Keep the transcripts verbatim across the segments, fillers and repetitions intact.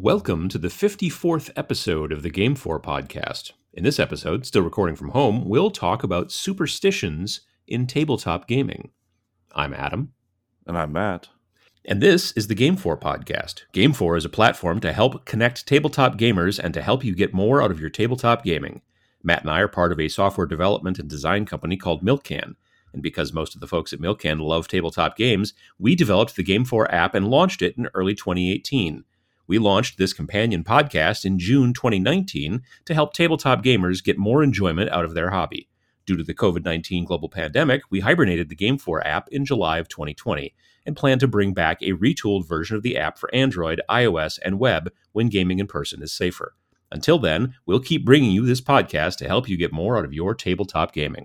Welcome to the fifty-fourth episode of the Game four podcast. In this episode, still recording from home, we'll talk about superstitions in tabletop gaming. I'm Adam. And I'm Matt. And this is the Game four podcast. Game four is a platform to help connect tabletop gamers and to help you get more out of your tabletop gaming. Matt and I are part of a software development and design company called Milkcan. And because most of the folks at Milkcan love tabletop games, we developed the Game four app and launched it in early twenty eighteen. We launched this companion podcast in June twenty nineteen to help tabletop gamers get more enjoyment out of their hobby. Due to the covid nineteen global pandemic, we hibernated the Game four app in July of twenty twenty and plan to bring back a retooled version of the app for Android, iOS, and web when gaming in person is safer. Until then, we'll keep bringing you this podcast to help you get more out of your tabletop gaming.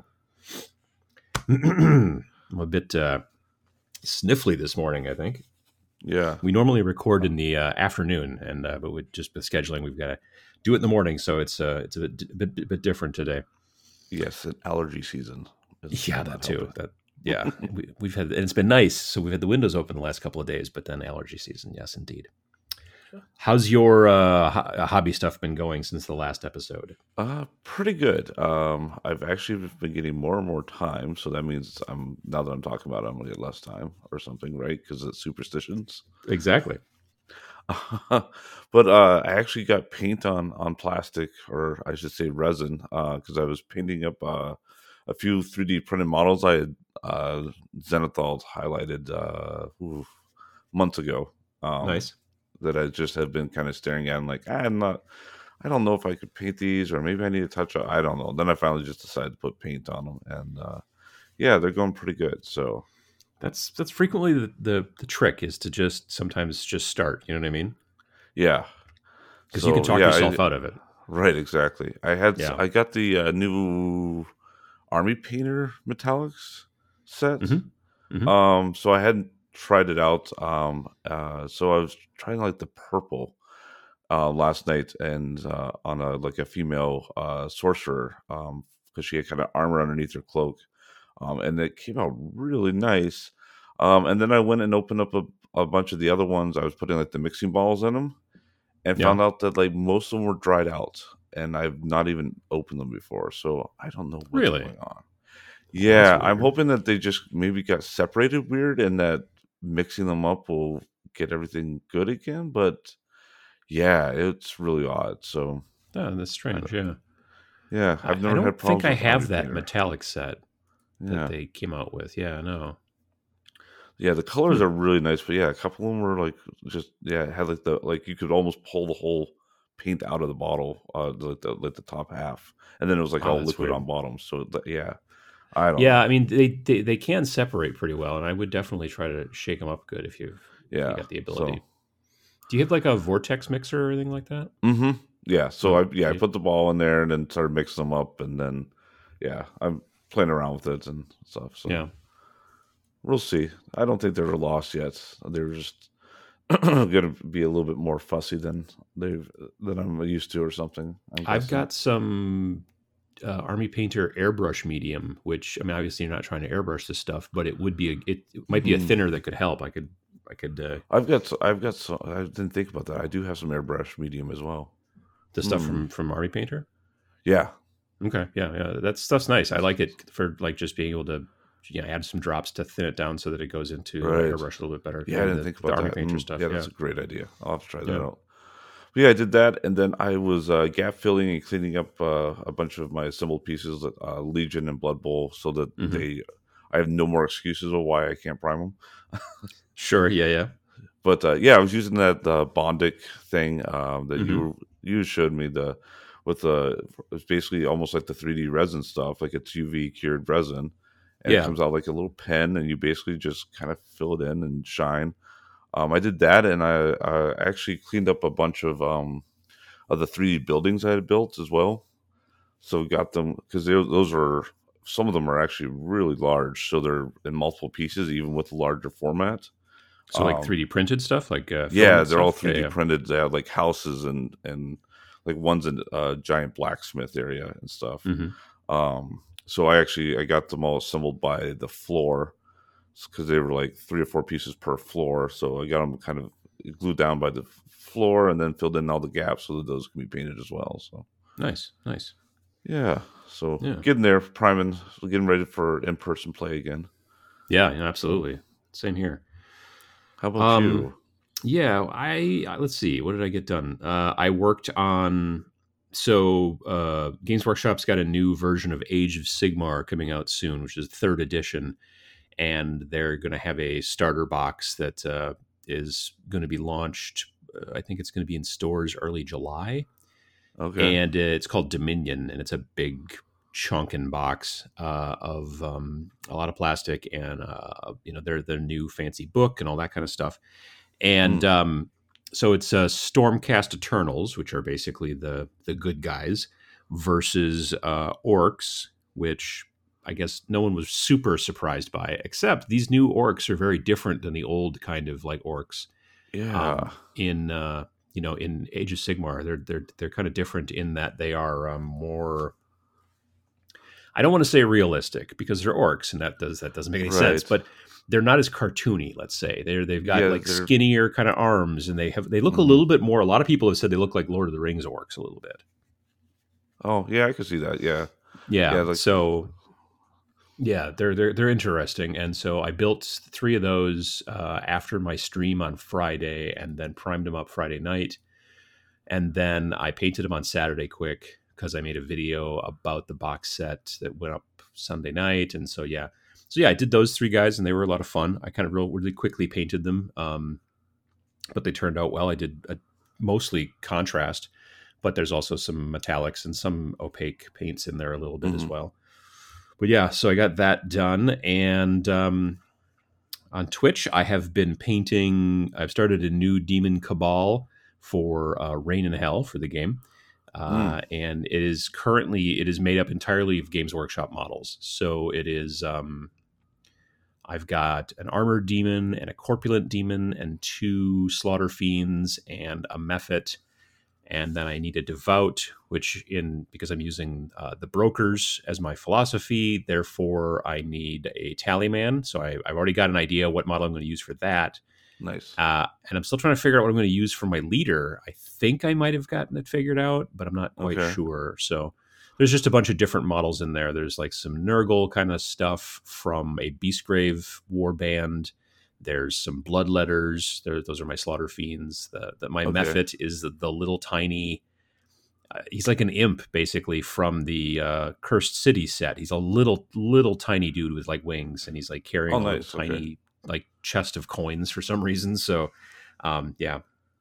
I'm a bit uh, sniffly this morning, I think. Yeah. We normally record in the uh, afternoon, and uh, but with just the scheduling, we've got to do it in the morning, so it's uh, it's a bit, bit, bit different today. Yes, an allergy season. Yeah, that too. That yeah, we, we've had, and it's been nice. So we've had the windows open the last couple of days, but then allergy season, yes, indeed. How's your uh, ho- hobby stuff been going since the last episode? Uh, pretty good. Um, I've actually been getting more and more time, so that means I'm now that I'm talking about it, I'm gonna get less time or something, right? Because it's superstitions. Exactly. But uh, I actually got paint on on plastic, or I should say resin, because uh, I was painting up uh, a few three D printed models I had uh, Zenithal highlighted uh, ooh, months ago. Um, Nice. That I just have been kind of staring at and like, I'm not, I don't know if I could paint these, or maybe I need to touch up. I don't know. Then I finally just decided to put paint on them, and uh, yeah, they're going pretty good. So That's that's frequently the, the the trick is to just sometimes just start. You know what I mean? yeah, Because so, you can talk yeah, yourself I, out of it. right, exactly. I had, Yeah. I got the uh, new Army Painter Metallics set. Mm-hmm. Mm-hmm. Um, so I hadn't tried it out. Um, uh, so I was trying like the purple uh, last night, and uh, on a like a female uh, sorcerer, um, because she had kind of armor underneath her cloak, um, and it came out really nice. Um, and then I went and opened up a, a bunch of the other ones. I was putting like the mixing balls in them, and Yeah. found out that like most of them were dried out, and I've not even opened them before. So I don't know what's Really? going on. Yeah, That's I'm weird. hoping that they just maybe got separated weird, and that mixing them up will get everything good again. But yeah, it's really odd. So Oh, that's strange. Yeah. yeah, I, I've I never don't had think problems I with have Army that Painter. metallic set that Yeah, they came out with. Yeah, no. yeah, the colors Hmm. are really nice, but yeah, a couple of them were like just yeah, it had like the like you could almost pull the whole paint out of the bottle, uh, like the like the top half, and then it was like Wow, all that's liquid weird. on bottom. So th- yeah, I don't Yeah, know. I mean they, they they can separate pretty well, and I would definitely try to shake them up good if you if you Yeah, got the ability. so Do you have like a vortex mixer or anything like that? hmm yeah, so Oh, I yeah I you- put the ball in there and then started mixing them up, and then yeah, I'm playing around with it and stuff. So yeah. we'll see. I don't think they're lost yet. They're just going to be a little bit more fussy than they've than I'm used to, or something. I'm I've guessing. got some uh, Army Painter airbrush medium, which I mean, obviously you're not trying to airbrush this stuff, but it would be a it, it might be a Mhm. thinner that could help. I could I could uh, I've got so- I've got so I didn't think about that. I do have some airbrush medium as well. the stuff Hmm. from from Army Painter. Yeah, Okay, yeah, yeah, that stuff's nice. I like it for like just being able to, you know, add some drops to thin it down so that it goes into uh, right. airbrush a little bit better. Yeah, I than didn't the, think the about Army that. Painter Mm, stuff. yeah, Yeah, that's a great idea. I'll have to try that yeah. out. But yeah, I did that, and then I was uh, gap filling and cleaning up uh, a bunch of my assembled pieces, uh, Legion and Blood Bowl, so that Mhm. they, I have no more excuses of why I can't prime them. Sure, yeah, yeah. But uh, yeah, I was using that uh, Bondic thing um, that Mhm. you you showed me the with the it's basically almost like the three D resin stuff, like it's U V cured resin, and it Yeah. comes out like a little pen, and you basically just kind of fill it in and shine. Um, I did that, and I, I actually cleaned up a bunch of um, of the three D buildings I had built as well. So we got them because those are some of them are actually really large, so they're in multiple pieces, even with the larger format. So like Um, three D printed stuff, like uh, yeah, filament they're all stuff? three D Yeah, yeah. printed. They have like houses and and like one's in a giant blacksmith area and stuff. Mhm. Um, so I actually I got them all assembled by the floor because they were like three or four pieces per floor. So I got them kind of glued down by the floor and then filled in all the gaps so that those can be painted as well. So Nice, nice. yeah, so Yeah, getting there, priming, getting ready for in-person play again. yeah, yeah, So absolutely. Same here. how about Um, you? yeah, I I- let's see, what did I get done? Uh, I worked on so uh, Games Workshop's got a new version of Age of Sigmar coming out soon, which is third edition, and they're going to have a starter box that uh, is going to be launched. Uh, I think it's going to be in stores early July, Okay. and it's called Dominion, and it's a big chunkin box uh, of um, a lot of plastic, and uh, you know their their new fancy book and all that kind of stuff. And Mm. um, so it's uh, Stormcast Eternals, which are basically the the good guys, versus uh, Orcs, which I guess no one was super surprised by, except these new Orcs are very different than the old kind of like Orcs Yeah. um, in uh, you know in Age of Sigmar. They're they're they're kind of different in that they are um, more. I don't want to say realistic because they're orcs, and that does that doesn't make any sense. Right. But they're not as cartoony. Let's say they're they've got Yeah, like they're skinnier kind of arms, and they have they look a mhm. little bit more. A lot of people have said they look like Lord of the Rings orcs a little bit. Oh, yeah, I can see that. Yeah. Yeah, Yeah. like So yeah, they're they're they're interesting, and so I built three of those uh, after my stream on Friday, and then primed them up Friday night, and then I painted them on Saturday quick because I made a video about the box set that went up Sunday night, and so yeah, so yeah, I did those three guys, and they were a lot of fun. I kind of real, really quickly painted them, um, but they turned out well. I did a, mostly contrast, but there's also some metallics and some opaque paints in there a little bit as mhm. well. But yeah, so I got that done, and um, on Twitch, I have been painting. I've started a new Demon Cabal for uh, Reign in Hell for the game, Mm. uh, and it is currently it is made up entirely of Games Workshop models. So it is. Um, I've got an armored demon and a corpulent demon and two slaughter fiends and a mephit, and then I need a devout, which in because I'm using uh, the brokers as my philosophy, therefore I need a tallyman. So I, I've already got an idea what model I'm going to use for that, Nice. uh, and I'm still trying to figure out what I'm going to use for my leader. I think I might have gotten it figured out, but I'm not quite Okay. sure. So there's just a bunch of different models in there. There's like some Nurgle kind of stuff from a Beastgrave warband. There's some bloodletters. There, those are my slaughter fiends. The, the my Okay. mephit is the, the little tiny. Uh, he's like an imp basically from the uh, Cursed City set. He's a little little tiny dude with like wings, and he's like carrying Oh, a little nice. Okay. tiny like chest of coins for some reason. So, um, yeah.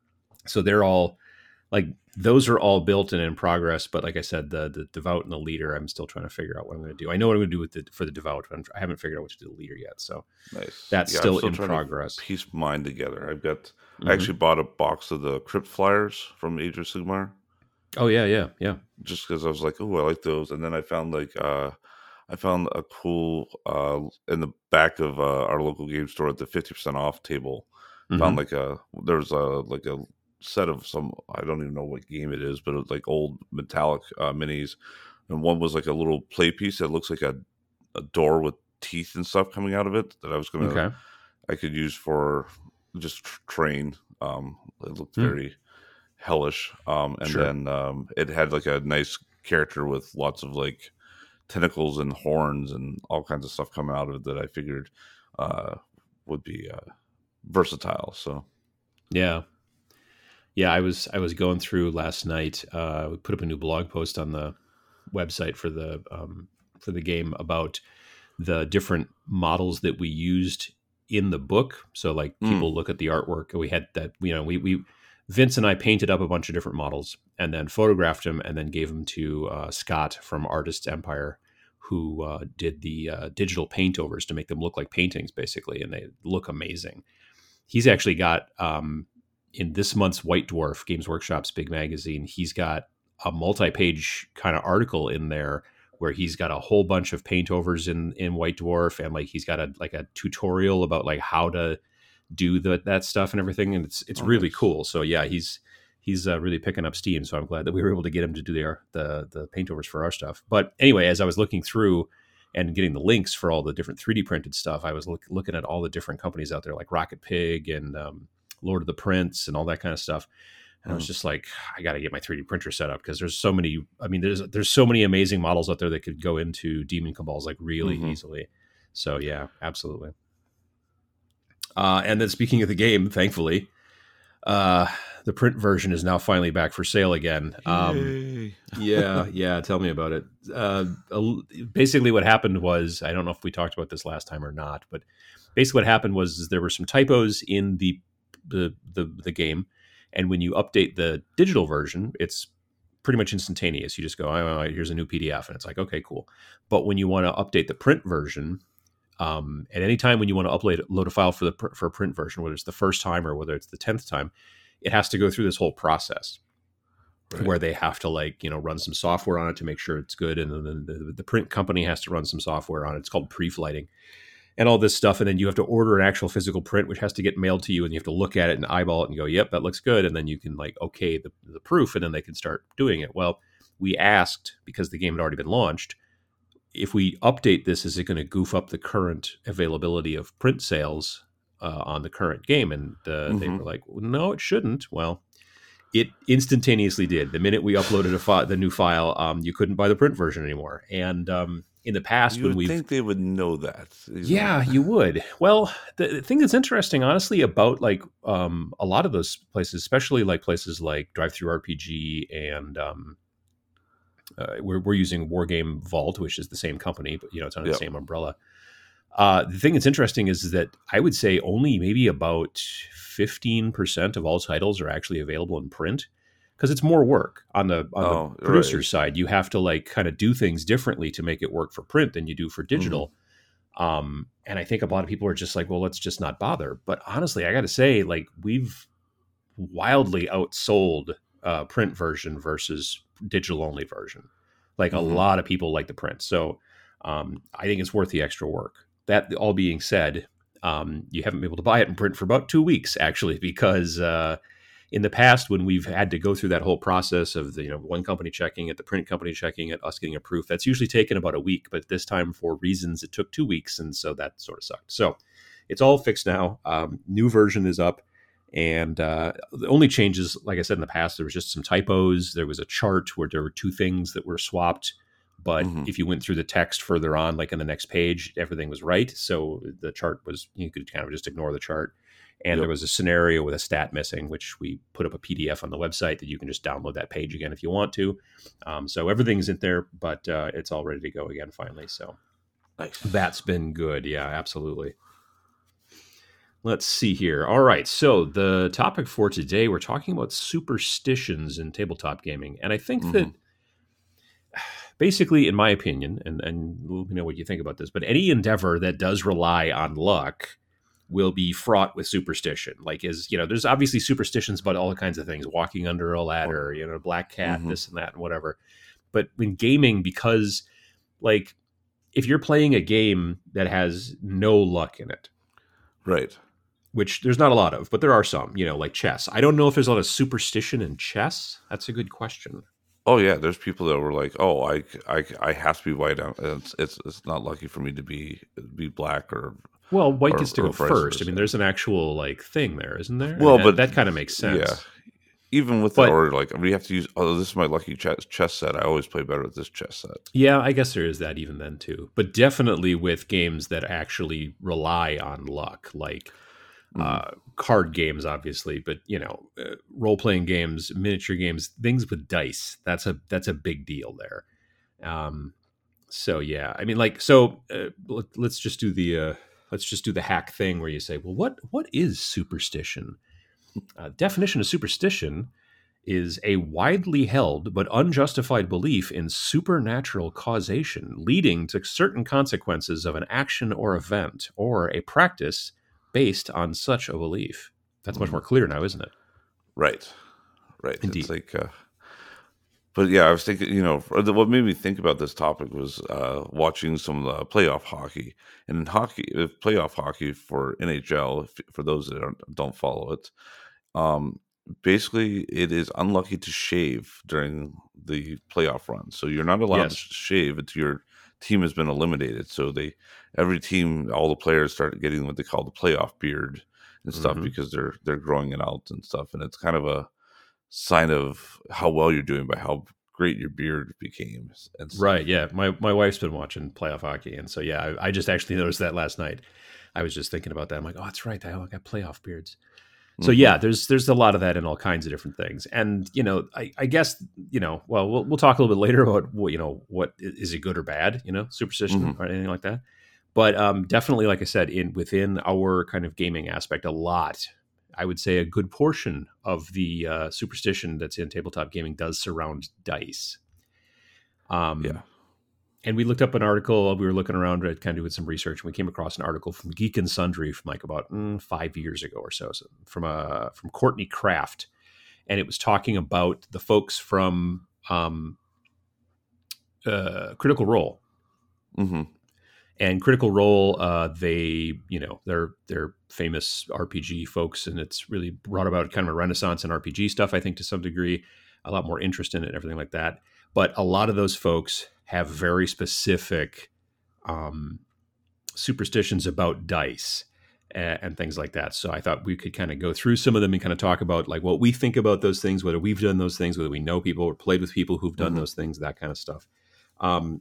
So they're all like those are all built and in progress. But like I said, the the devout and the leader, I'm still trying to figure out what I'm going to do. I know what I'm going to do with the for the devout, but I'm, I haven't figured out what to do with the leader yet. So Nice. that's Yeah, I'm still still in trying to progress. piece mine together. I've got I Hmm. actually bought a box of the Crypt Flyers from Age of Sigmar Oh yeah, yeah, yeah. just because I was like, oh, I like those. And then I found like uh I found a cool uh in the back of uh, our local game store at the fifty percent off table. Found Hmm. like a there's a like a set of some I don't even know what game it is, but it was like old metallic uh, minis, and one was like a little play piece that looks like a, a door with teeth and stuff coming out of it that I was gonna Okay. I could use for just tr- train. Um, it looked Hmm. very hellish. Um, and Sure. then um, it had like a nice character with lots of like tentacles and horns and all kinds of stuff coming out of it that I figured uh, would be uh, versatile. So Yeah. Yeah, I was I was going through last night. Uh, we put up a new blog post on the website for the um, for the game about the different models that we used in the book. So like mm, people look at the artwork. We had that you know we we Vince and I painted up a bunch of different models and then photographed them and then gave them to uh, Scott from Artists Empire, who uh, did the uh, digital paint overs to make them look like paintings basically, and they look amazing. He's actually got um, in this month's White Dwarf Games Workshop's big magazine, he's got a multi-page kind of article in there where he's got a whole bunch of paint overs in in White Dwarf, and like he's got a like a tutorial about like how to do the, that stuff and everything, and it's it's oh, really nice. cool. So yeah, he's he's uh, really picking up steam. So I'm glad that we were able to get him to do the the the paint overs for our stuff. But anyway, as I was looking through and getting the links for all the different three D printed stuff, I was look, looking at all the different companies out there like Rocket Pig and um, Lord of the Prince and all that kind of stuff. And I was just like, I got to get my three D printer set up because there's so many. I mean, there's there's so many amazing models out there that could go into Demon Cabals like really mm-hmm. easily. So yeah, absolutely. Uh, and then speaking of the game, thankfully, uh, the print version is now finally back for sale again. Um, yeah, yeah. Tell me about it. Uh, basically, what happened was, I don't know if we talked about this last time or not, but basically what happened was is there were some typos in the the the, the game. And when you update the digital version, it's pretty much instantaneous. You just go, oh, here's a new P D F. And it's like, okay, cool. But when you want to update the print version, um, at any time when you want to upload load a file for the for a print version, whether it's the first time or whether it's the tenth time, it has to go through this whole process right. where they have to like, you know, run some software on it to make sure it's good. And then the, the print company has to run some software on it. It's called pre-flighting. And all this stuff, and then you have to order an actual physical print, which has to get mailed to you, and you have to look at it and eyeball it and go, yep, that looks good, and then you can like okay the, the proof, and then they can start doing it. Well, we asked, because the game had already been launched, if we update this, is it going to goof up the current availability of print sales uh, on the current game? And uh, mm-hmm. they were like, no, it shouldn't. Well, it instantaneously did. The minute we uploaded a fi- the new file, um, you couldn't buy the print version anymore, and um, in the past, you when we think they would know that, yeah, you would. Well, the, the thing that's interesting, honestly, about like um, a lot of those places, especially like places like Drive-Thru R P G, and um, uh, we're we're using Wargame Vault, which is the same company, but you know it's under yep. the same umbrella. Uh, the thing that's interesting is, is that I would say only maybe about fifteen percent of all titles are actually available in print. Because it's more work on the on oh, the producer right. side. You have to like kind of do things differently to make it work for print than you do for digital. Mm-hmm. Um, and I think a lot of people are just like, well, let's just not bother. But honestly, I got to say, like, we've wildly outsold uh, print version versus digital only version. Like mm-hmm. a lot of people like the print. So um, I think it's worth the extra work. That all being said, um, you haven't been able to buy it in print for about two weeks, actually, because uh, in the past, when we've had to go through that whole process of the, you know, one company checking it, the print company checking it, us getting a proof, that's usually taken about a week. But this time, for reasons, it took two weeks, and so that sort of sucked. So it's all fixed now. Um, new version is up, and uh, the only changes, like I said in the past, there was just some typos. There was a chart where there were two things that were swapped, but mm-hmm. if you went through the text further on, like in the next page, everything was right. So the chart was, you could kind of just ignore the chart. And yep. there was a scenario with a stat missing, which we put up a P D F on the website that you can just download that page again if you want to. Um, so everything's in there, but uh, it's all ready to go again finally. So nice. That's been good. Yeah, absolutely. Let's see here. All right. So the topic for today, we're talking about superstitions in tabletop gaming. And I think mm-hmm. that basically, in my opinion, and, and let me know what you think about this, but any endeavor that does rely on luck will be fraught with superstition. Like, is, you know, there's obviously superstitions about all kinds of things, walking under a ladder, you know, black cat, mm-hmm. this and that and whatever. But in gaming, because like if you're playing a game that has no luck in it, right, which there's not a lot of, but there are some, you know, like chess. I don't know if there's a lot of superstition in chess. That's a good question. Oh yeah, there's people that were like, "Oh, I, I, I have to be white. It's, it's, it's not lucky for me to be be black or." Well, white or, gets to go first. I mean, there's an actual like thing there, isn't there? Well, and but that, that kind of makes sense. Yeah, even with but, the order, like we have to use. Oh, this is my lucky chess, chess set. I always play better with this chess set. Yeah, I guess there is that even then too. But definitely with games that actually rely on luck, like mm-hmm. uh, card games, obviously. But you know, uh, role playing games, miniature games, things with dice. That's a that's a big deal there. Um, so yeah, I mean, like, so uh, let, let's just do the. Uh, Let's just do the hack thing where you say, well, what what is superstition? Uh, definition of superstition is a widely held but unjustified belief in supernatural causation leading to certain consequences of an action or event or a practice based on such a belief. That's much more clear now, isn't it? Right. Right. Indeed. It's like... Uh... But yeah, I was thinking, you know, what made me think about this topic was uh, watching some uh, playoff hockey. And in hockey, playoff hockey for N H L, if, for those that don't, don't follow it, um, basically it is unlucky to shave during the playoff run. So you're not allowed yes. to shave until you're team has been eliminated. So they every team, all the players start getting what they call the playoff beard and stuff, Mhm. because they're they're growing it out and stuff, and it's kind of a sign of how well you're doing by how great your beard became and stuff. Right. Yeah. My my wife's been watching playoff hockey, and so yeah, I, I just actually noticed that last night. I was just thinking about that. I'm like, oh, that's right. I got playoff beards. So Mhm. yeah, there's there's a lot of that in all kinds of different things, and you know, I, I guess you know, well, we'll we'll talk a little bit later about what, you know, what is it good or bad, you know, superstition Mhm. or anything like that. But um, definitely, like I said, in within our kind of gaming aspect, a lot, I would say, a good portion of the uh, superstition that's in tabletop gaming does surround dice. Yeah. Um, and we looked up an article. We were looking around, uh, kind of doing some research, and we came across an article from Geek and Sundry from like about mm, five years ago or so, so from uh, from Courtney Kraft, and it was talking about the folks from um, uh, Critical Role. Mm-hmm. And Critical Role, uh, they, you know, they're they're famous R P G folks, and it's really brought about kind of a renaissance in R P G stuff, I think, to some degree, a lot more interest in it and everything like that. But a lot of those folks have very specific um, superstitions about dice and, and things like that. So I thought we could kind of go through some of them and kind of talk about like what we think about those things, whether we've done those things, whether we know people or played with people who've done Mm-hmm. those things, that kind of stuff. Um,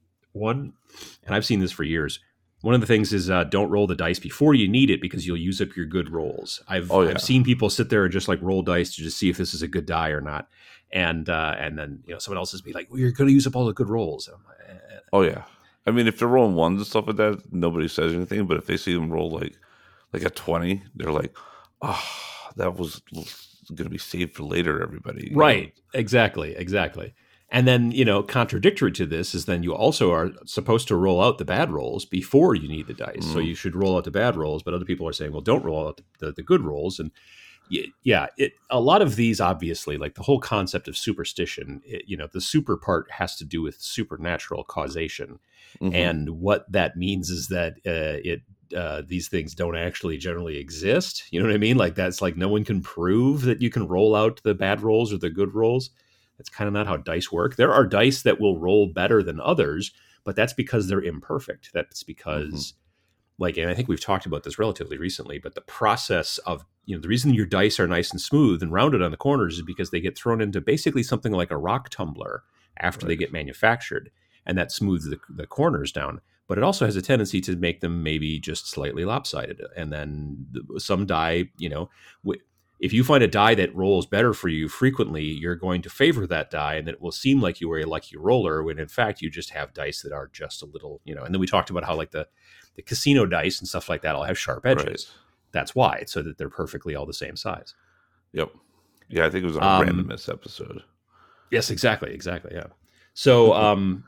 one, and I've seen this for years. One of the things is uh, don't roll the dice before you need it, because you'll use up your good rolls. I've Oh, yeah. I've seen people sit there and just like roll dice to just see if this is a good die or not, and uh, and then you know someone else is be like, well, you're going to use up all the good rolls. I'm like, eh. Oh yeah. I mean, if they're rolling ones and stuff like that, nobody says anything. But if they see them roll like like a twenty, they're like, "Oh, that was going to be saved for later." Everybody, you Right? know? Exactly, exactly. And then you know, contradictory to this is then you also are supposed to roll out the bad rolls before you need the dice. So Mm. you should roll out the bad rolls, but other people are saying, well, don't roll out the, the, the good rolls. And y- yeah, it a lot of these obviously, like the whole concept of superstition, it, you know, the super part has to do with supernatural causation. Mhm. And what that means is that uh, it uh, these things don't actually generally exist. You know what I mean? Like that's like no one can prove that you can roll out the bad rolls or the good rolls. That's kind of not how dice work. There are dice that will roll better than others, but that's because they're imperfect. That's because, like, and I think we've talked about this relatively recently, but the process of, you know, the reason your dice are nice and smooth and rounded on the corners is because they get thrown into basically something like a rock tumbler after they Right. get manufactured, and that smooths the, the corners down. But it also has a tendency to make them maybe just slightly lopsided. And then some die, you know, w- if you find a die that rolls better for you frequently, you're going to favor that die, and it will seem like you were a lucky roller when in fact you just have dice that are just a little, you know. And then we talked about how like the the casino dice and stuff like that all have sharp edges. Right. That's why, so that they're perfectly all the same size. Yep. Yeah, I think it was our Um, randomness episode. Yes, exactly, exactly. Yeah. So, um,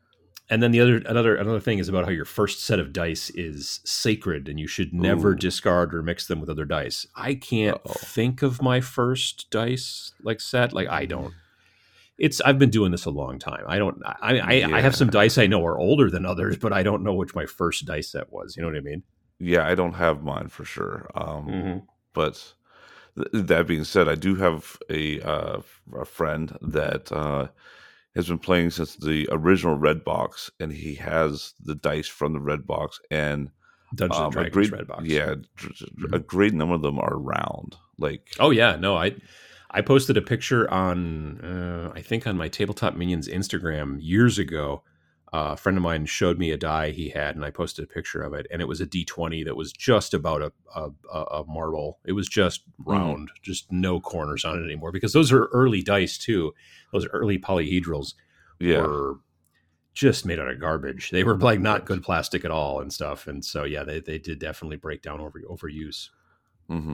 and then the other another another thing is about how your first set of dice is sacred, and you should never Ooh. discard or mix them with other dice. I can't Uh-oh. think of my first dice like set. Like I don't. It's I've been doing this a long time. I don't. I I, I have some Yeah. dice I know are older than others, but I don't know which my first dice set was. You know what I mean? Yeah, I don't have mine for sure. Um, Mm-hmm. but th- that being said, I do have a uh, a friend that uh, has been playing since the original Red Box, and he has the dice from the Red Box, and Dungeons and um, a Dragons great Red Box. yeah, dr- Mhm. a great number of them are round. Like, Oh yeah, no, I I posted a picture on uh, I think on my Tabletop Minions Instagram years ago. Uh, a friend of mine showed me a die he had, and I posted a picture of it, and it was a D twenty that was just about a a, a marble. It was just round, mm. just no corners on it anymore, because those are early dice too. Those early polyhedrals yeah, were just made out of garbage. They were like not good plastic at all and stuff, and so yeah, they they did definitely break down over overuse. Mm-hmm.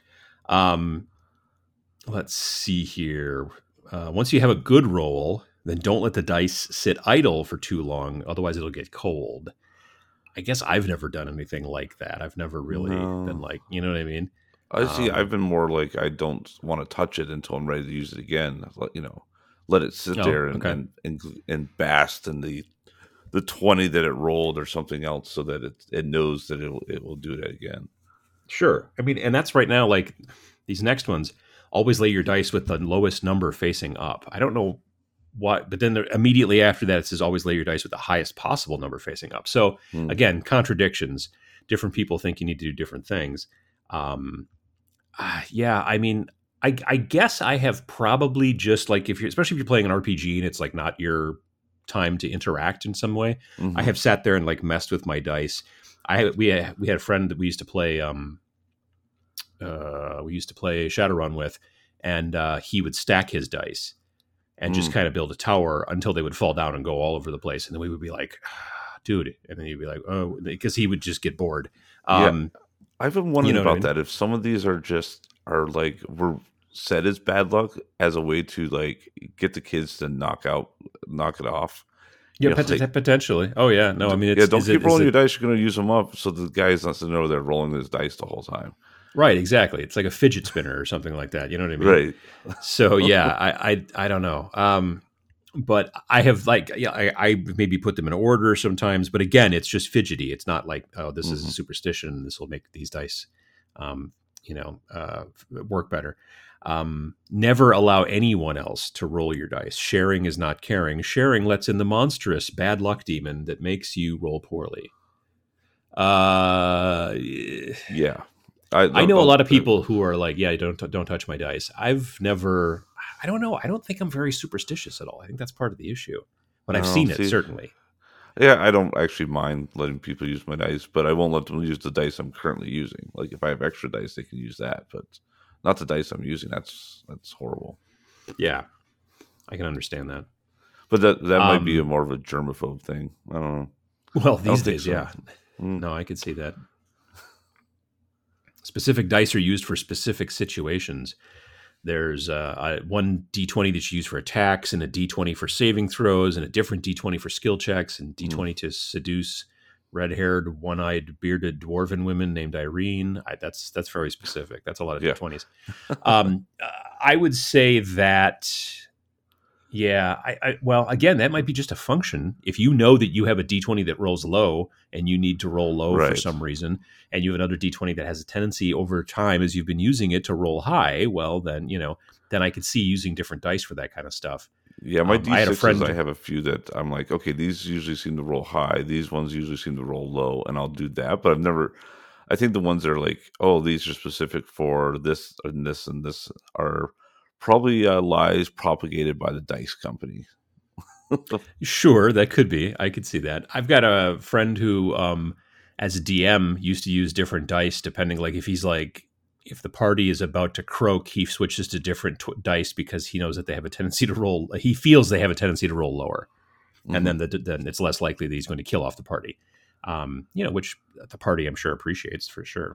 Um, let's see here. Uh, once you have a good roll, then don't let the dice sit idle for too long, otherwise it'll get cold. I guess I've never done anything like that. I've never really No. been like, you know what I mean? I see. Um, I've been more like I don't want to touch it until I'm ready to use it again. Let you know, let it sit Oh, there and, okay. and and and bask in the the twenty that it rolled or something else, so that it it knows that it will it will do that again. Sure. I mean, and that's right now. Like these next ones, always lay your dice with the lowest number facing up. I don't know what? But then there, immediately after that, it says always lay your dice with the highest possible number facing up. So Hmm. again, contradictions. Different people think you need to do different things. Um, uh, yeah, I mean, I, I guess I have probably just like if you're, especially if you're playing an R P G and it's like not your time to interact in some way. Mhm. I have sat there and like messed with my dice. I we had, we had a friend that we used to play. Um, uh, we used to play Shadowrun with, and uh, he would stack his dice and just Mm. kind of build a tower until they would fall down and go all over the place. And then we would be like, ah, dude. And then he'd be like, oh, because he would just get bored. Um, I've been wondering you know what I about mean? that. If some of these are just are like were said as bad luck as a way to like get the kids to knock out, knock it off. Yeah, You know, pot- like, potentially. Oh yeah, no, I mean, it's, yeah, don't is it, keep is rolling it, your dice. You're going to use them up, so the guy's not to know they're rolling his dice the whole time. right, exactly. It's like a fidget spinner or something like that. You know what I mean? Right. So yeah, I, I, I don't know. Um, but I have like, yeah, I, I maybe put them in order sometimes, but again, it's just fidgety. It's not like, oh, this is a Mhm. superstition. This will make these dice, um, you know, uh, work better. Um, never allow anyone else to roll your dice. Sharing is not caring. Sharing lets in the monstrous bad luck demon that makes you roll poorly. Uh, Yeah. I, I know a don't- lot of people who are like, yeah, don't don't touch my dice. I've never, I don't know. I don't think I'm very superstitious at all. I think that's part of the issue. But I've Oh, seen it, see. certainly. Yeah, I don't actually mind letting people use my dice, but I won't let them use the dice I'm currently using. Like if I have extra dice, they can use that, but not the dice I'm using. That's that's horrible. Yeah, I can understand that. But that that might be a Um, more of a germaphobe thing. I don't know. Well, don't these think days, so. yeah. Mm. No, I could see that. Specific dice are used for specific situations. There's uh, a, one D twenty that's used for attacks, and a D twenty for saving throws, and a different D twenty for skill checks, and D twenty to seduce red-haired, one-eyed, bearded dwarven women named Irene. I, that's that's very specific. That's a lot of Yeah. D twenties. Um, uh, I would say that, yeah. I, I well, again, that might be just a function. If you know that you have a D twenty that rolls low, and you need to roll low for Right. some reason, and you have another D twenty that has a tendency over time as you've been using it to roll high, well, then you know, then I could see using different dice for that kind of stuff. Yeah, my Um, D I had a sixes, friend- I have a few that I'm like, okay, these usually seem to roll high. These ones usually seem to roll low, and I'll do that. But I've never, I think the ones that are like, oh, these are specific for this and this and this are probably uh, lies propagated by the dice company. Sure, that could be. I could see that. I've got a friend who, um, as a D M, used to use different dice depending. Like if he's like, if the party is about to croak, he switches to different tw- dice because he knows that they have a tendency to roll. He feels they have a tendency to roll lower, Mhm. and then the, then it's less likely that he's going to kill off the party. Um, you know, which the party I'm sure appreciates for sure.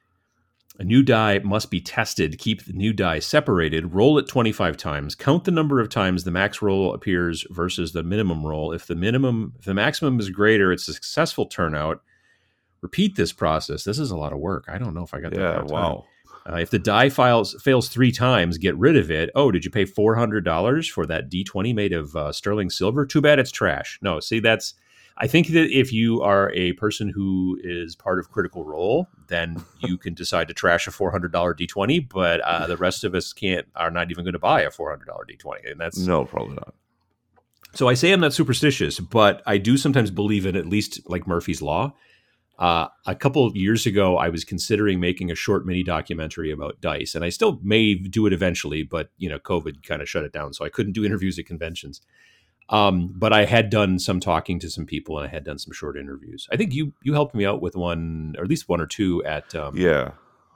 A new die must be tested. Keep the new die separated. Roll it twenty-five times. Count the number of times the max roll appears versus the minimum roll. If the minimum, if the maximum is greater, it's a successful turnout. Repeat this process. This is a lot of work. I don't know if I got that. yeah, kind of time. wow. Uh, if the die files, fails three times, get rid of it. Oh, did you pay four hundred dollars for that D twenty made of uh, sterling silver? Too bad it's trash. No, see, that's, I think that if you are a person who is part of Critical Role, then you can decide to trash a four hundred dollars D twenty, but uh, the rest of us can't, are not even going to buy a four hundred dollars D twenty. And that's, No, probably not. so I say I'm not superstitious, but I do sometimes believe in at least like Murphy's Law. Uh, a couple of years ago, I was considering making a short mini documentary about dice, and I still may do it eventually, but you know, COVID kind of shut it down, so I couldn't do interviews at conventions. Um, but I had done some talking to some people, and I had done some short interviews. I think you you helped me out with one, or at least one or two at um, Yeah.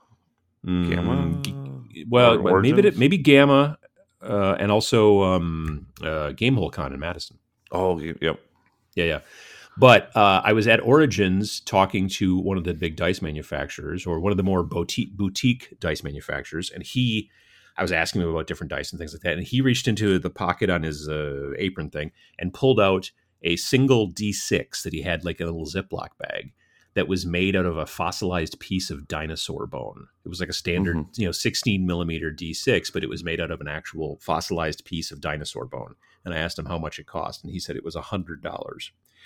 mm, Gamma? G- well, Or maybe it, Origins? maybe Gamma, uh, and also um, uh, Gamehole Con in Madison. Oh, y- yep. Yeah, yeah. But uh, I was at Origins talking to one of the big dice manufacturers, or one of the more boutique, boutique dice manufacturers, and he, I was asking him about different dice and things like that, and he reached into the pocket on his uh, apron thing and pulled out a single D six that he had like a little Ziploc bag that was made out of a fossilized piece of dinosaur bone. It was like a standard, Mhm. you know, sixteen millimeter D six, but it was made out of an actual fossilized piece of dinosaur bone. And I asked him how much it cost, and he said it was one hundred dollars.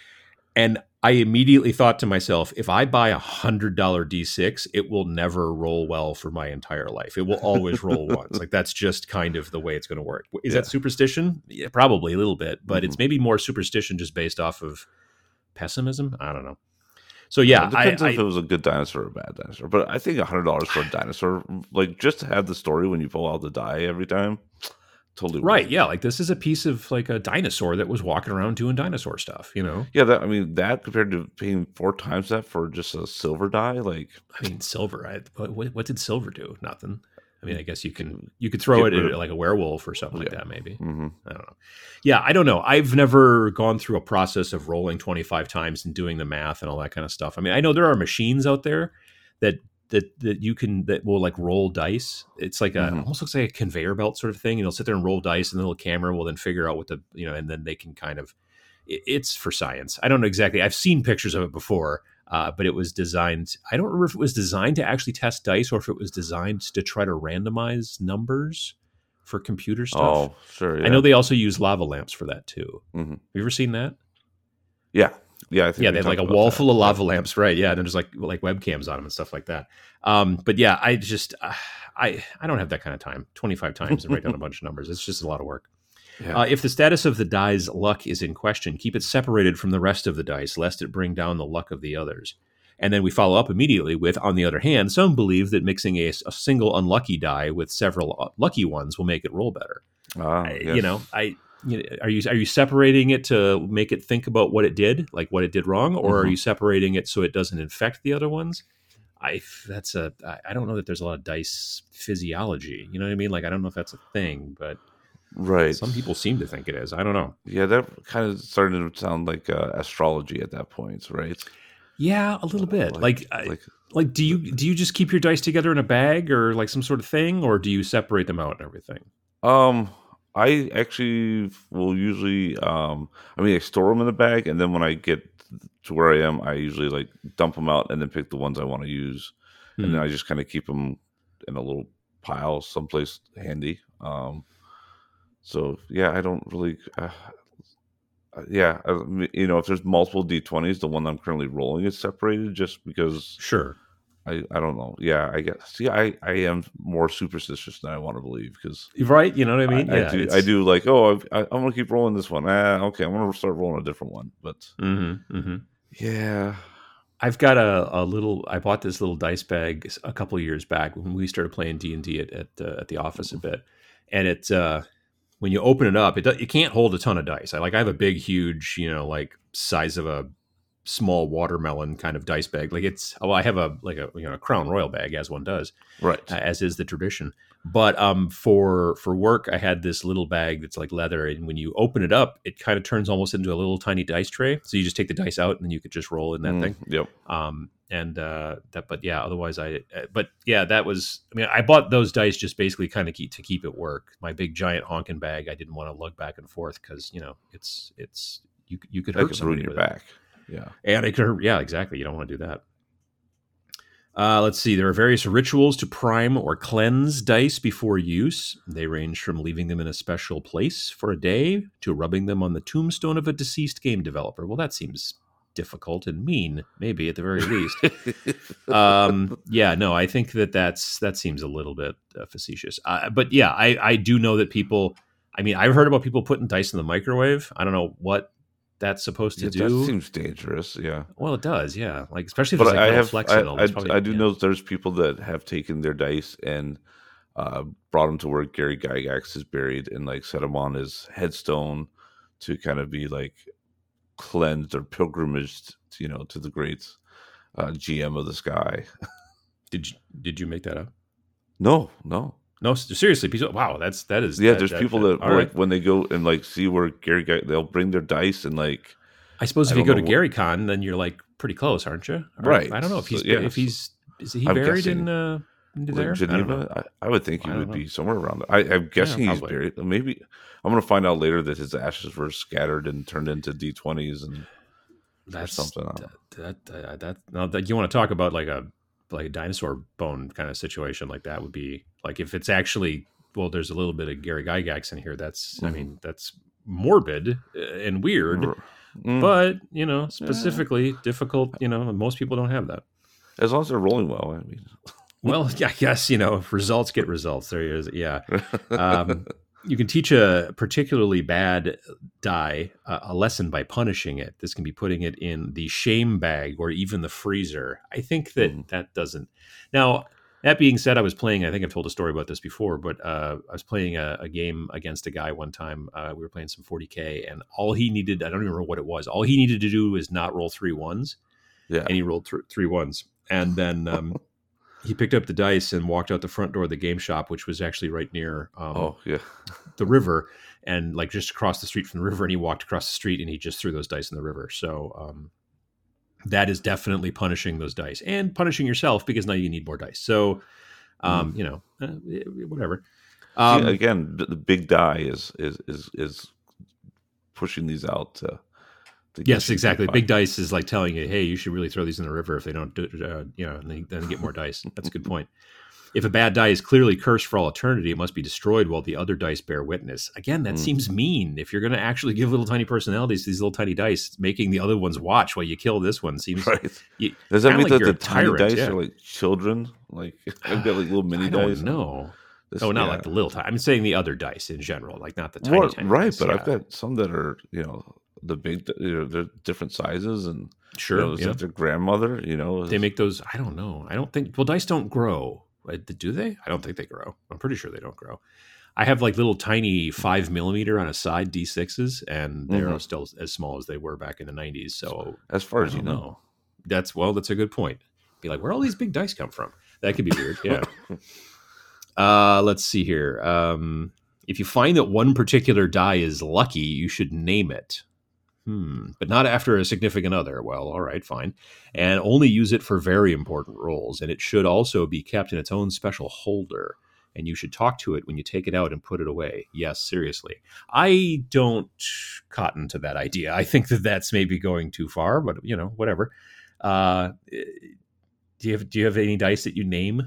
And I immediately thought to myself, if I buy a one hundred dollars D six, it will never roll well for my entire life. It will always roll once. Like, that's just kind of the way it's going to work. Is Yeah. that superstition? Yeah, probably a little bit, but Mhm. it's maybe more superstition just based off of pessimism. I don't know. So yeah, it depends I, if I, it was a good dinosaur or a bad dinosaur. But I think a hundred dollars for a dinosaur, like just to have the story when you pull out the die every time, totally right. worth it. Yeah. Like, this is a piece of like a dinosaur that was walking around doing dinosaur stuff, you know? Yeah, that I mean that compared to paying four times that for just a silver die, like I mean, silver. I, what, what did silver do? Nothing. I mean, I guess you can you could throw Get it rid at of- like a werewolf or something like Yeah. that, maybe. hmm I don't know. Yeah, I don't know. I've never gone through a process of rolling twenty-five times and doing the math and all that kind of stuff. I mean, I know there are machines out there that that that you can that will like roll dice. It's like a Mhm. almost looks like a conveyor belt sort of thing. And they'll sit there and roll dice, and the little camera will then figure out what the you know, and then they can kind of. it- It's for science. I don't know exactly. I've seen pictures of it before. Uh, but it was designed. I don't remember if it was designed to actually test dice or if it was designed to try to randomize numbers for computer stuff. Oh, sure. Yeah. I know they also use lava lamps for that too. Mhm. Have you ever seen that? Yeah, yeah. I think Yeah, we they have like a talked about wall that. full of Yeah. lava lamps, right? Yeah, and then there's like like webcams on them and stuff like that. Um, but yeah, I just uh, I I don't have that kind of time. twenty-five times and write down a bunch of numbers. It's just a lot of work. Yeah. Uh, if the status of the die's luck is in question, keep it separated from the rest of the dice, lest it bring down the luck of the others. And then we follow up immediately with, on the other hand, some believe that mixing a, a single unlucky die with several lucky ones will make it roll better. Ah, I- yes. You know, I you know, are you are you separating it to make it think about what it did, like what it did wrong, or are Mhm. you separating it so it doesn't infect the other ones? I that's a I I don't know that there's a lot of dice physiology. You know what I mean? Like, I don't know if that's a thing, but right. some people seem to think it is. I don't know. Yeah, that kind of started to sound like uh, astrology at that point, right? Yeah, a little bit. Like, I- like like do you do you just keep your dice together in a bag or like some sort of thing, or do you separate them out and everything? um, I actually will usually, um, I mean, I store them in a bag, and then when I get to where I am, I usually like dump them out and then pick the ones I want to use, and Hmm. then I just kind of keep them in a little pile someplace handy. Um, so yeah, I don't really. Uh, uh, yeah, I mean, you know, if there's multiple D twenties, the one I'm currently rolling is separated just because Sure. I, I don't know. Yeah, I guess. See, I, I am more superstitious than I want to believe because Right? You know what I mean? I, yeah. I do I it's- do like oh I, I, I'm gonna keep rolling this one. Ah, okay, I'm gonna start rolling a different one. But Mhm, mhm. yeah, I've got a, a little. I bought this little dice bag a couple of years back when we started playing D and D at at, uh, at the office a bit, and it uh, when you open it up, it do, it can't hold a ton of dice. I like I have a big, huge, you know, like size of a small watermelon kind of dice bag. Like it's oh, I have a like a you know a Crown Royal bag as one does, right. uh, as is the tradition. But um, for for work, I had this little bag that's like leather, and when you open it up, it kind of turns almost into a little tiny dice tray. So you just take the dice out, and then you could just roll in that Mm, thing. Yep. Um, and uh, that, but yeah, otherwise, I. Uh, but yeah, that was. I mean, I bought those dice just basically kind of keep, to keep it work. My big giant honking bag, I didn't want to lug back and forth because you know it's it's you you could That hurt could somebody ruin your with it. back. Yeah. And it could, yeah, exactly. You don't want to do that. Uh, let's see. There are various rituals to prime or cleanse dice before use. They range from leaving them in a special place for a day to rubbing them on the tombstone of a deceased game developer. Well, that seems difficult and mean, maybe at the very least. um, yeah, no, I think that that's that seems a little bit uh, facetious. Uh, but yeah, I I do know that people. I mean, I've heard about people putting dice in the microwave. I don't know what that's supposed to Yeah, do. that seems dangerous. Yeah. Well, it does, yeah. Like especially if But it's like I metal have flex and all. I, That's I, probably- I do yeah. know there's people that have taken their dice and uh, brought them to where Gary Gygax is buried and like set him on his headstone to kind of be like cleansed or pilgrimaged, you know, to the great uh, G M of the sky. Did you did you make that up? No, no. No, s- seriously. People, wow, that's that is. Yeah, that- there's that- people that- that, all like right. when they go and like see where Gary Gygax, they'll bring their dice and like I suppose I if you don't go to know what- GaryCon, then you're like pretty close, aren't you? Or- Right. I don't know if he's So, yeah. if he's is he I'm buried guessing. in uh in like there? I don't know. Geneva. I, I would think he I don't would know. be somewhere around there. I, I'm guessing he's probably. buried. Maybe I'm going to find out later that his ashes were scattered and turned into D twenties and That's something. I don't know. that that, uh, that no, that you want to talk about like a like a dinosaur bone kind of situation like that would be like if it's actually well, there's a little bit of Gary Gygax in here. That's I Mhm. mean that's morbid and weird, mm. but, you know, specifically yeah. difficult. You know, most people don't have that. As long as they're rolling well, I mean. Well, yeah, I guess, you know, results get results. There is, yeah. Um, you can teach a particularly bad die uh, a lesson by punishing it. This can be putting it in the shame bag or even the freezer. I think that mm. that doesn't. Now, that being said, I was playing, I think I've told a story about this before, but uh, I was playing a, a game against a guy one time. Uh, we were playing some forty K, and all he needed, I don't even remember what it was, all he needed to do was not roll three ones. Yeah. And he rolled th- three ones. And then um, he picked up the dice and walked out the front door of the game shop, which was actually right near um, oh, yeah. the river, and like just across the street from the river. And he walked across the street and he just threw those dice in the river. So um, that is definitely punishing those dice and punishing yourself, because now you need more dice. So, um, mm. you know, uh, whatever. Um, See, again, the big die is is is is pushing these out to. Yes, exactly. Big dice is like telling you, hey, you should really throw these in the river if they don't do it, uh, you know, and they, then get more dice. That's a good point. If a bad die is clearly cursed for all eternity, it must be destroyed while the other dice bear witness. Again, that mm. seems mean. If you're going to actually give little tiny personalities to these little tiny dice, making the other ones watch while you kill this one seems right. You, Does that mean like that the tiny tyrant, dice yeah. are like children? Like I've got like little mini I don't dice. know. This, oh, not yeah. like the little tiny. I'm saying the other dice in general, like not the tiny, well, tiny right, dice. but yeah. I've got some that are, you know, the big, you know, they're different sizes, and sure, you know, is yeah. that their grandmother? You know, they make those. I don't know. I don't think. Well, dice don't grow. Do they? I don't think they grow. I'm pretty sure they don't grow. I have like little tiny five millimeter on a side D sixes, and they're mm-hmm. still as small as they were back in the nineties. So as far as you know. know, that's well, that's a good point. Be like, where all these big dice come from? That could be weird. Yeah. uh, let's see here. Um, if you find that one particular die is lucky, you should name it. Hmm. But not after a significant other. Well, all right, fine. And only use it for very important rolls. And it should also be kept in its own special holder. And you should talk to it when you take it out and put it away. Yes, seriously. I don't cotton to that idea. I think that that's maybe going too far, but, you know, whatever. Uh, do you have, do you have any dice that you name?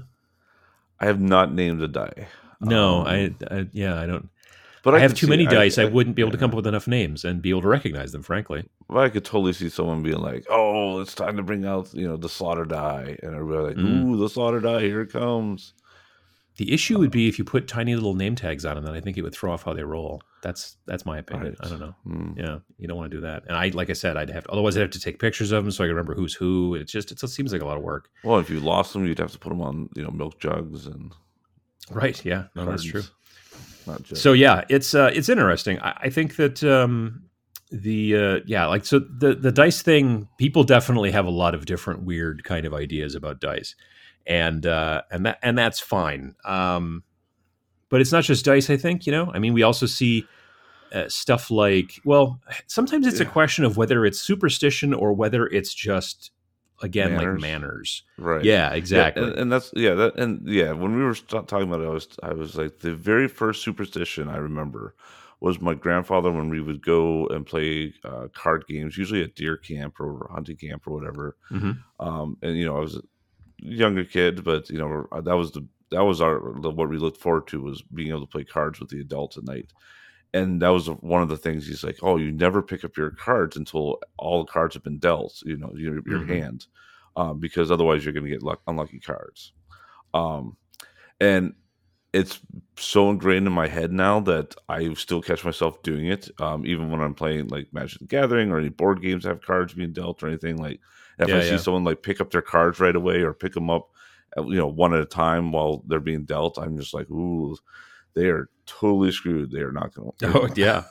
I have not named a die. No, um, I, I, yeah, I don't. But I, I have too see, many dice. I, I, I wouldn't be able yeah. to come up with enough names and be able to recognize them, frankly. Well, I could totally see someone being like, "Oh, it's time to bring out, you know, the slaughter die," and everybody like, mm. "Ooh, the slaughter die! Here it comes." The issue uh, would be if you put tiny little name tags on them. Then I think it would throw off how they roll. That's that's my opinion. Right. I don't know. Mm. Yeah, you don't want to do that. And I, like I said, I'd have to, otherwise I'd have to take pictures of them so I can remember who's who. It just it just seems like a lot of work. Well, if you lost them, you'd have to put them on, you know, milk jugs and. Right. Yeah. No, that's true. Not just. So yeah, it's uh, it's interesting. I, I think that um, the uh, yeah, like so the the dice thing. People definitely have a lot of different weird kind of ideas about dice, and uh, and that and that's fine. Um, but it's not just dice. I think you know. I mean, we also see uh, stuff like well, sometimes it's yeah. a question of whether it's superstition or whether it's just. Again, manners. like manners, right? Yeah, exactly. Yeah, and, and that's yeah, that and yeah. When we were talking about it, I was I was like the very first superstition I remember was my grandfather when we would go and play uh, card games, usually at deer camp or hunting camp or whatever. Mm-hmm. Um, and you know, I was a younger kid, but you know, that was the that was our what we looked forward to was being able to play cards with the adults at night. And that was one of the things he's like, oh, you never pick up your cards until all the cards have been dealt, you know, your, your mm-hmm. hand, um, because otherwise you're going to get luck, unlucky cards. Um, and it's so ingrained in my head now that I still catch myself doing it, um, even when I'm playing like Magic the Gathering or any board games that have cards being dealt or anything. Like if yeah, I yeah. see someone like pick up their cards right away or pick them up, you know, one at a time while they're being dealt, I'm just like, ooh. They are totally screwed. They are not going to. Oh yeah,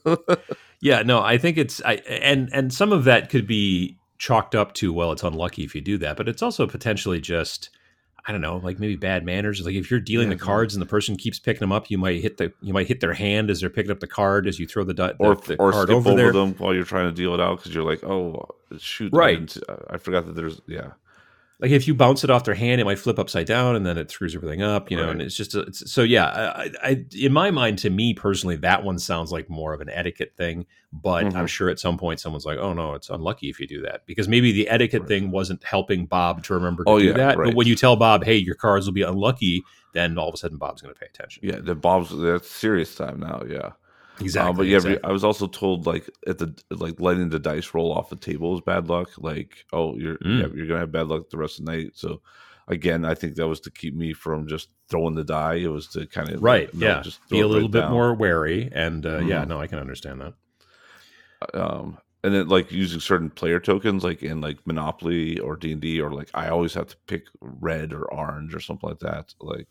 yeah. No, I think it's I and and some of that could be chalked up to well, it's unlucky if you do that, but it's also potentially just I don't know, like maybe bad manners. Like if you're dealing yeah, the cards and the person keeps picking them up, you might hit the you might hit their hand as they're picking up the card as you throw the, the, or, the or card skip over, over there. them while you're trying to deal it out because you're like, oh shoot, right? I, I forgot that there's yeah. Like if you bounce it off their hand, it might flip upside down, and then it screws everything up, you know. Right. And it's just a, it's, so yeah. I, I, in my mind, to me personally, that one sounds like more of an etiquette thing. But mm-hmm. I'm sure at some point someone's like, "Oh no, it's unlucky if you do that," because maybe the etiquette right. thing wasn't helping Bob to remember to oh, do yeah, that. Right. But when you tell Bob, "Hey, your cards will be unlucky," then all of a sudden Bob's going to pay attention. Yeah, the Bob's that's serious time now. Yeah. Exactly. Uh, but yeah, exactly. I was also told like at the like letting the dice roll off the table is bad luck. Like, oh, you're Mm. yeah, you're gonna have bad luck the rest of the night. So again, I think that was to keep me from just throwing the die. It was to kind of Right. like, no, Yeah. just Be throw a it little right bit down. more wary. And uh, Mhm. yeah, no, I can understand that. Um, and then like using certain player tokens, like in like Monopoly or D and D, or like I always have to pick red or orange or something like that. Like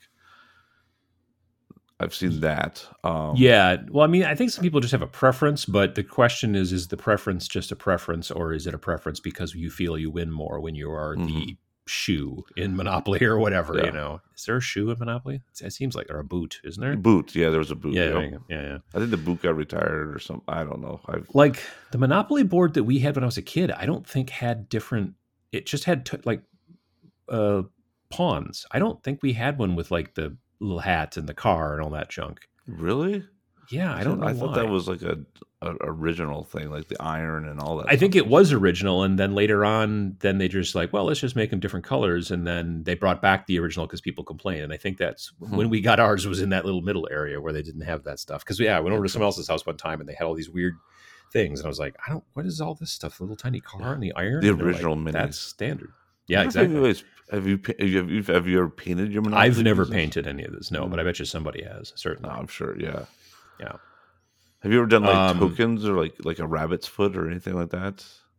I've seen that. Um, Yeah. Well, I mean, I think some people just have a preference, but the question is, is the preference just a preference, or is it a preference because you feel you win more when you are mhm. the shoe in Monopoly or whatever, Yeah. you know? Is there a shoe in Monopoly? It seems like, or a boot, isn't there? Boot, yeah, there was a boot. Yeah, Yep. there you go. yeah, yeah. I think the boot got retired or something. I don't know. I've Like the Monopoly board that we had when I was a kid, I don't think had different. It just had t- like uh, pawns. I don't think we had one with like the little hat and the car and all that junk. really. Yeah, I don't know I why. thought that was like a, a original thing, like the iron and all that. I think stuff. it was original, and then later on, then they just like, well, let's just make them different colors, and then they brought back the original because people complained, and I think that's Hmm. when we got ours was in that little middle area where they didn't have that stuff. Because yeah, I went over to Okay. someone else's house one time, and they had all these weird things, and I was like, I don't, what is all this stuff? The little tiny car and the iron, The And they're original like, minis. That's standard. Yeah, I wonder if exactly. anyways, Have you pa- have you have you, have you ever painted your Monopoly I've never pieces? painted any of this, no, Yeah. but I bet you somebody has, No, certainly. I'm sure. Yeah. Yeah. Have you ever done like Um, tokens or like like a rabbit's foot or anything like that?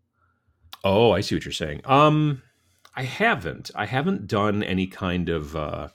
Oh, I see what you're saying. Um, I haven't. I haven't done any kind of. Uh,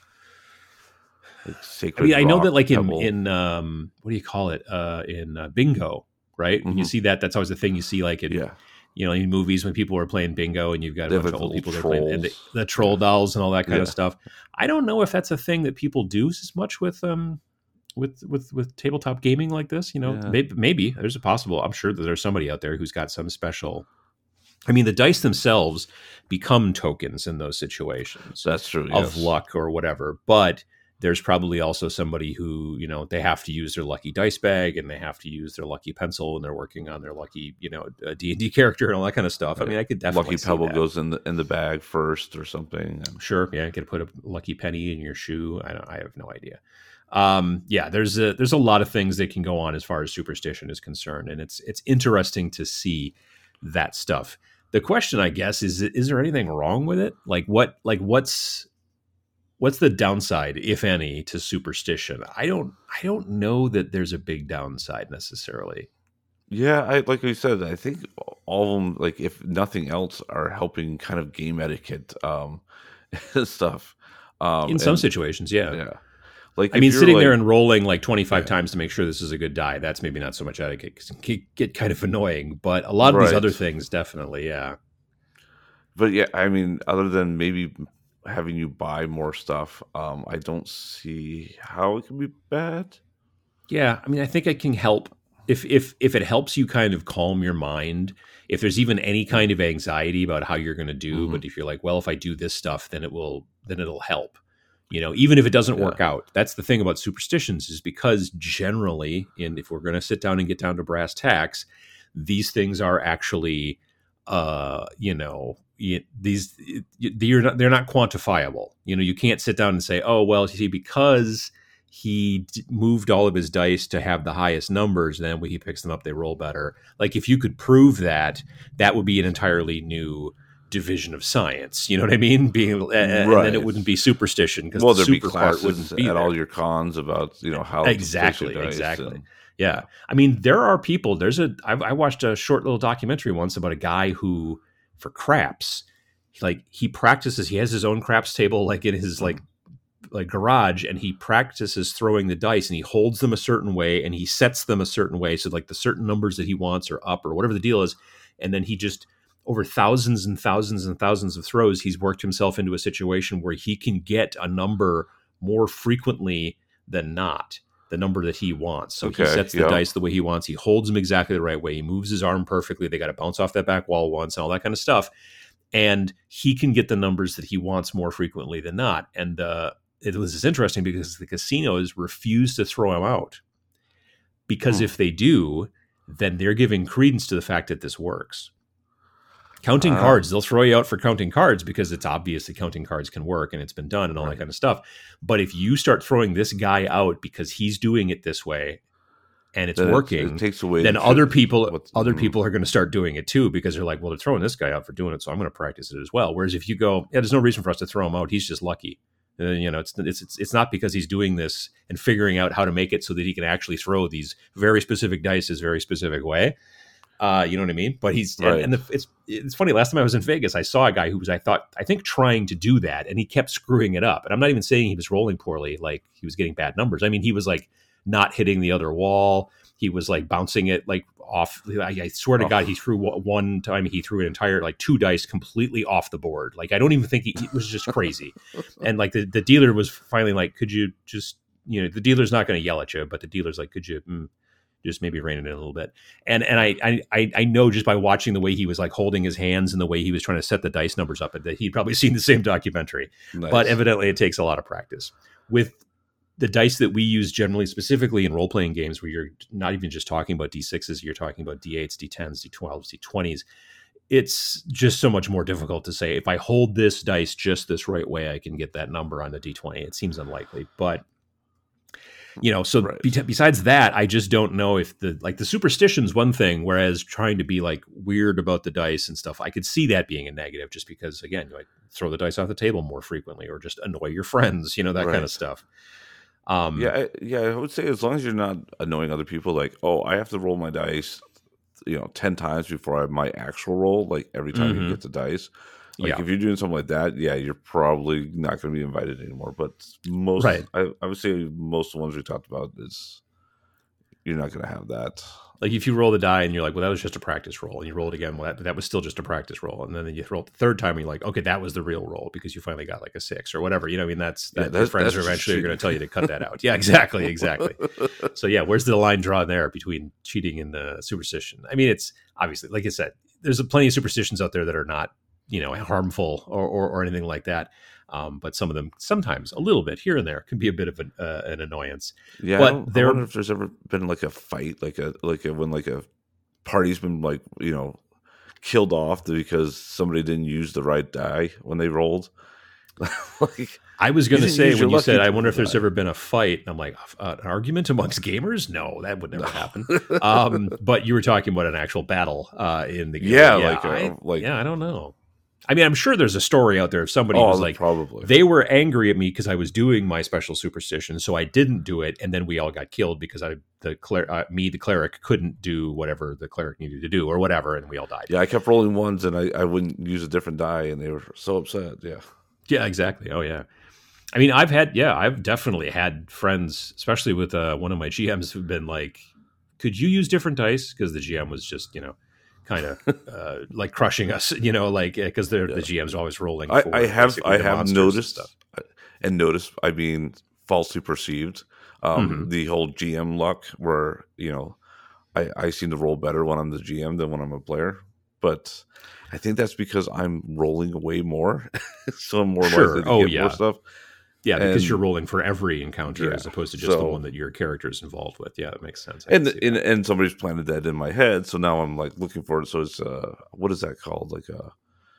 Like I sacred. mean, I know rock, that, like in pebble? in um, what do you call it? Uh, in uh, bingo, right? When you Mhm. see that, that's always the thing you see, like in Yeah. you know in movies when people are playing bingo, and you've got a They have, bunch like, of old little people that are playing and the, trolls. the troll dolls and all that kind Yeah. of stuff. I don't know if that's a thing that people do as much with um with with with tabletop gaming like this. You know, Yeah. maybe, maybe there's a possible. I'm sure that there's somebody out there who's got some special. I mean, the dice themselves become tokens in those situations That's true. of yes. luck or whatever, but there's probably also somebody who, you know, they have to use their lucky dice bag and they have to use their lucky pencil and they're working on their lucky, you know, D and D character and all that kind of stuff. I mean, I could definitely Lucky see pebble that. goes in the in the bag first or something. Sure, yeah, you could put a lucky penny in your shoe. I don't, I have no idea. Um, yeah, there's a there's a lot of things that can go on as far as superstition is concerned, and it's it's interesting to see that stuff. The question, I guess, is is there anything wrong with it? Like what like what's what's the downside, if any, to superstition? I don't I don't know that there's a big downside necessarily. Yeah, I like we said. I think all of them, like if nothing else, are helping kind of game etiquette um, stuff. Um, In some and- situations, yeah. yeah. Like I if mean, you're, sitting there like- and rolling like twenty-five Yeah. times to make sure this is a good die, that's maybe not so much etiquette. 'Cause it can get kind of annoying, but a lot of these Right. other things, definitely, yeah. But yeah, I mean, other than maybe having you buy more stuff, um, I don't see how it can be bad. Yeah, I mean, I think it can help if if if it helps you kind of calm your mind. If there's even any kind of anxiety about how you're going to do, Mhm. but if you're like, well, if I do this stuff, then it will then it'll help. You know, even if it doesn't Yeah. work out. That's the thing about superstitions is because generally, and if we're going to sit down and get down to brass tacks, these things are actually, uh, you know, y- these y- you're not, they're not quantifiable. You know, you can't sit down and say, oh, well, you see, because he d- moved all of his dice to have the highest numbers, then when he picks them up, they roll better. Like if you could prove that, that would be an entirely new division of science. You know what I mean? Being and then Right. it wouldn't be superstition because Well, the there'd be super part classes wouldn't be at there. all your cons about you know how to Exactly, place your dice exactly. and- Yeah. I mean, there are people, there's a, I, I watched a short little documentary once about a guy who, for craps, like he practices, he has his own craps table, like in his like, like garage, and he practices throwing the dice and he holds them a certain way and he sets them a certain way. So like the certain numbers that he wants are up or whatever the deal is. And then he just, over thousands and thousands and thousands of throws, he's worked himself into a situation where he can get a number more frequently than not, the number that he wants. So he Okay, sets the yeah. dice the way he wants. He holds them exactly the right way. He moves his arm perfectly. They got to bounce off that back wall once and all that kind of stuff. And he can get the numbers that he wants more frequently than not. And uh, it was just interesting because the casinos refuse to throw him out. Because Hmm. if they do, then they're giving credence to the fact that this works. Counting Ah. cards, they'll throw you out for counting cards because it's obvious that counting cards can work and it's been done and all Right. that kind of stuff. But if you start throwing this guy out because he's doing it this way, and it's then working, it, it takes away then the other truth. people What's, other mm, people are going to start doing it too, because they're like, well, they're throwing this guy out for doing it, so I'm going to practice it as well. Whereas if you go, yeah, there's no reason for us to throw him out. He's just lucky. Uh, you know, it's, it's it's it's not because he's doing this and figuring out how to make it so that he can actually throw these very specific dice his very specific way. Uh, you know what I mean? But he's right. and, and the, it's it's funny. Last time I was in Vegas, I saw a guy who was I thought I think trying to do that, and he kept screwing it up. And I'm not even saying he was rolling poorly, like he was getting bad numbers. I mean, he was like not hitting the other wall. He was like bouncing it like off. I, I swear to oh. God, he threw one time. He threw an entire like two dice completely off the board. Like I don't even think he, it was just crazy. And like the, the dealer was finally like, could you just, you know, the dealer's not going to yell at you, but the dealer's like, could you mm, just maybe rein it in a little bit? And and I, I I know just by watching the way he was like holding his hands and the way he was trying to set the dice numbers up that he'd probably seen the same documentary. Nice. But evidently it takes a lot of practice. With the dice that we use generally, specifically in role-playing games where you're not even just talking about D sixes, you're talking about D eights, D tens, D twelves, D twenties. It's just so much more difficult to say, if I hold this dice just this right way, I can get that number on the D twenty. It seems unlikely, but you know, so right. be- besides that, I just don't know if the, like the superstition's one thing, whereas trying to be like weird about the dice and stuff, I could see that being a negative just because, again, you like throw the dice off the table more frequently or just annoy your friends, you know, that right. kind of stuff. Um, yeah, I, yeah, I would say as long as you're not annoying other people, like, oh, I have to roll my dice, you know, ten times before I have my actual roll, like every time mm-hmm. you get the dice. Like yeah. if you're doing something like that, yeah, you're probably not going to be invited anymore. But most, right. I, I would say most of the ones we talked about is you're not going to have that. Like if you roll the die and you're like, well, that was just a practice roll, and you roll it again, well, that, that was still just a practice roll, and then you roll it the third time and you're like, okay, that was the real roll because you finally got like a six or whatever. You know, I mean, that's that. Yeah, that's, your friends are eventually going to tell you to cut that out. Yeah, exactly, exactly. So yeah, where's the line drawn there between cheating and the superstition? I mean, it's obviously, like I said, there's plenty of superstitions out there that are not, you know, harmful or or, or anything like that. Um, but some of them, sometimes a little bit here and there, can be a bit of an, uh, an annoyance. Yeah, but I, there, I wonder if there's ever been like a fight, like a like a, when like a party's been like, you know, killed off because somebody didn't use the right die when they rolled. like, I was going to say when you said, I wonder if there's die. ever been a fight. I'm like, uh, an argument amongst gamers? No, that would never no. happen. Um, but you were talking about an actual battle uh, in the game. Yeah, yeah like, I, a, like yeah, I don't know. I mean, I'm sure there's a story out there of somebody oh, who's like, probably. They were angry at me because I was doing my special superstition, so I didn't do it, and then we all got killed because I, the cler- uh, me, the cleric, couldn't do whatever the cleric needed to do or whatever, and we all died. Yeah, I kept rolling ones, and I, I wouldn't use a different die, and they were so upset. Yeah, yeah, exactly. Oh yeah. I mean, I've had, yeah, I've definitely had friends, especially with uh, one of my G Ms, who've been like, "Could you use different dice?" Because the G M was just, you know. kind of uh, like crushing us, you know, like because they're yeah. the G M's always rolling. I, for I have I have noticed and, stuff. and noticed. I mean, falsely perceived um, mm-hmm. the whole G M luck, where you know, I, I seem to roll better when I'm the G M than when I'm a player. But I think that's because I'm rolling way more, so I'm more sure. likely to oh, get yeah. more stuff. Yeah, and, because you're rolling for every encounter yeah, as opposed to just so, the one that your character is involved with. Yeah, that makes sense. I and and, and somebody's planted that in my head, so now I'm like looking for it. So it's uh, what is that called? Like a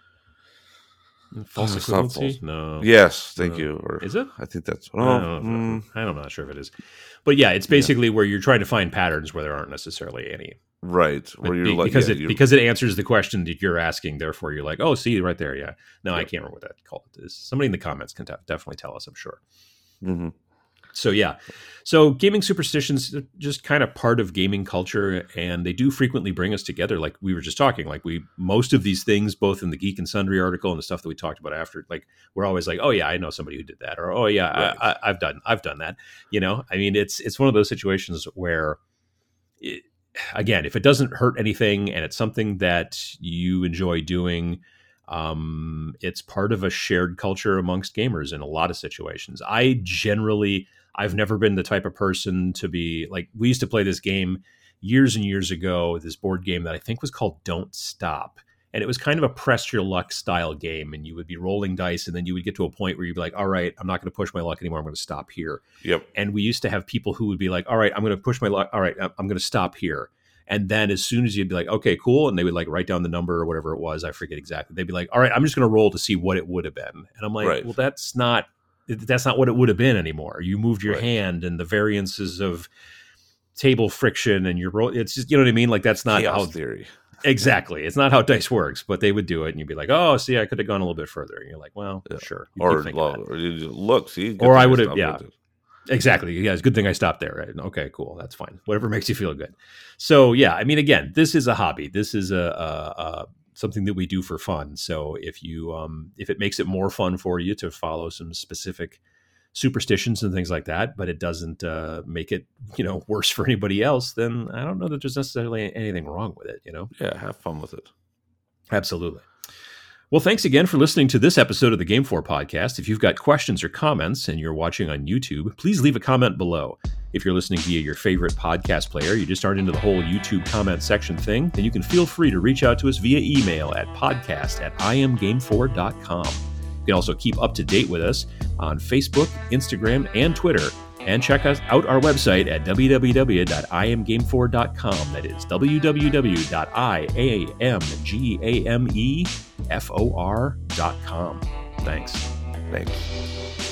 false equivalency? No. Yes, thank no. you. Or is it? I think that's. Oh, I don't know. Mm, I'm not sure if it is, but yeah, it's basically yeah. where you're trying to find patterns where there aren't necessarily any. Right, where you're Be, like because yeah, it you're, because it answers the question that you're asking. Therefore, you're like, oh, see right there. Yeah. No, yeah. I can't remember what that called is. Somebody in the comments can t- definitely tell us. I'm sure. Mm-hmm. So yeah, so gaming superstitions are just kind of part of gaming culture, and they do frequently bring us together. Like we were just talking, like we most of these things, both in the Geek and Sundry article and the stuff that we talked about after, like we're always like, oh yeah, I know somebody who did that, or oh yeah, right. I, I, I've done I've done that. You know, I mean, it's it's one of those situations where. It, Again, if it doesn't hurt anything and it's something that you enjoy doing, um, it's part of a shared culture amongst gamers in a lot of situations. I generally, I've never been the type of person to be like, we used to play this game years and years ago, this board game that I think was called Don't Stop. And it was kind of a press your luck style game. And you would be rolling dice and then you would get to a point where you'd be like, all right, I'm not going to push my luck anymore. I'm going to stop here. Yep. And we used to have people who would be like, all right, I'm going to push my luck. All right, I'm going to stop here. And then as soon as you'd be like, okay, cool. And they would like write down the number or whatever it was. I forget exactly. They'd be like, all right, I'm just going to roll to see what it would have been. And I'm like, right. well, that's not, that's not what it would have been anymore. You moved your right. hand and the variances of, table friction and you're roll. It's just, you know what I mean? Like that's not Chaos how theory. Exactly. It's not how dice works, but they would do it and you'd be like, oh, see, I could have gone a little bit further. And you're like, well, yeah. sure. You or, well, or you just, look, see, or I would have, yeah, exactly. Yeah. It's a good thing I stopped there. Right? Okay, cool. That's fine. Whatever makes you feel good. So yeah, I mean, again, this is a hobby. This is a, a, a something that we do for fun. So if you, um, if it makes it more fun for you to follow some specific superstitions and things like that, but it doesn't uh, make it, you know, worse for anybody else, then I don't know that there's necessarily anything wrong with it, you know? Yeah, have fun with it. Absolutely. Well, thanks again for listening to this episode of the Game four podcast. If you've got questions or comments and you're watching on YouTube, please leave a comment below. If you're listening via your favorite podcast player, you just aren't into the whole YouTube comment section thing, then you can feel free to reach out to us via email at podcast at i am game four dot com. You can also keep up to date with us on Facebook, Instagram, and Twitter. And check us out our website at w w w dot i am game four dot com. That is w w w dot i am game four dot com. Thanks. Thanks.